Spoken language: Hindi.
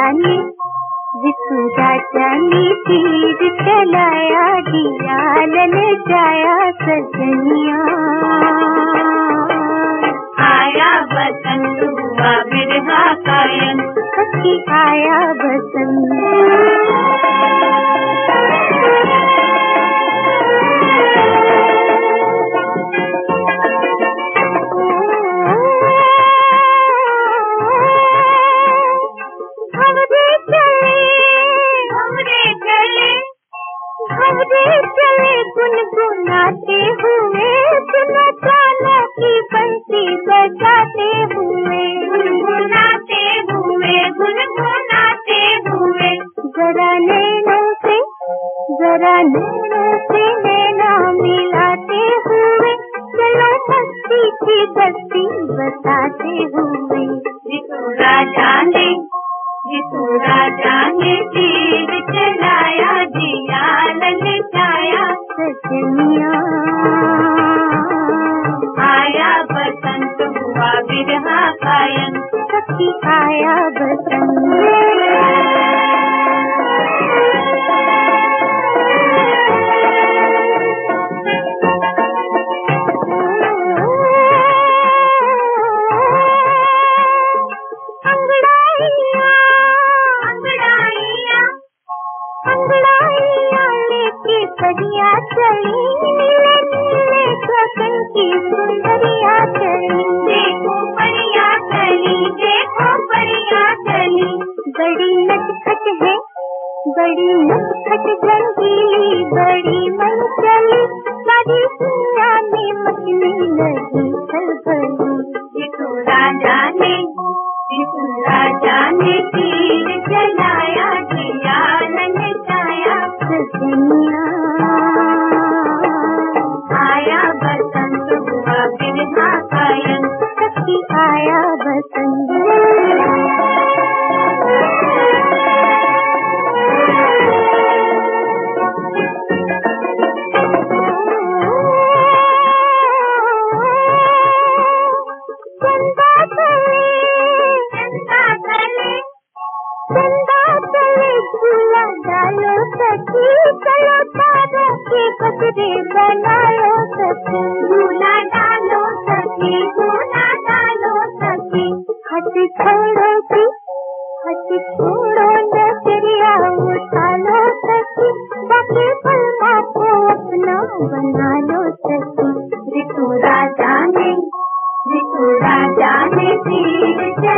ने ऋतु राजा ने तीर चलाया, दिया ललचाया सजनिया। आया बसंत हुआ बिरहा कायन, सखी आया बसंत। गुनगुनाते हुए सुनो प्राणों की बंसी बजाते हुए, गुनगुनाते हुए गुनगुनाते हुए। जरा नैनों से नैना मिलाते हुए, चलो मस्ती की बस्ती बताते हुए। ऋतु राजा ने तीर चलाया, दिया ललचाया सजनिया। आया बसंत हुआ बिरहा कायन, सखी आया बसंत। परिया चली, नीले नीले गगन की सुंदरिया चली। देखो परिया चली, देखो परिया चली। बड़ी नटखट है, बड़ी नटखट रंगीली, बड़ी मन चली, सारी दुनिया में मचली लगी खलबली। ऋतु राजा ने तीर चलाया, दिया ललचाया सजनिया। आया बसंत हुआ बिरहा कायन, सखी आया बसंत। चंदा चले झूला डालो सखी, चलो तारों के बजरे बना लो सखी। झूला डालो सखी, झूला डालो सखी। हट छोड़ो नजरिया उठा लो सखी, बाकी पलमा को अपना बना लो सखी। ऋतु राजा ने तीर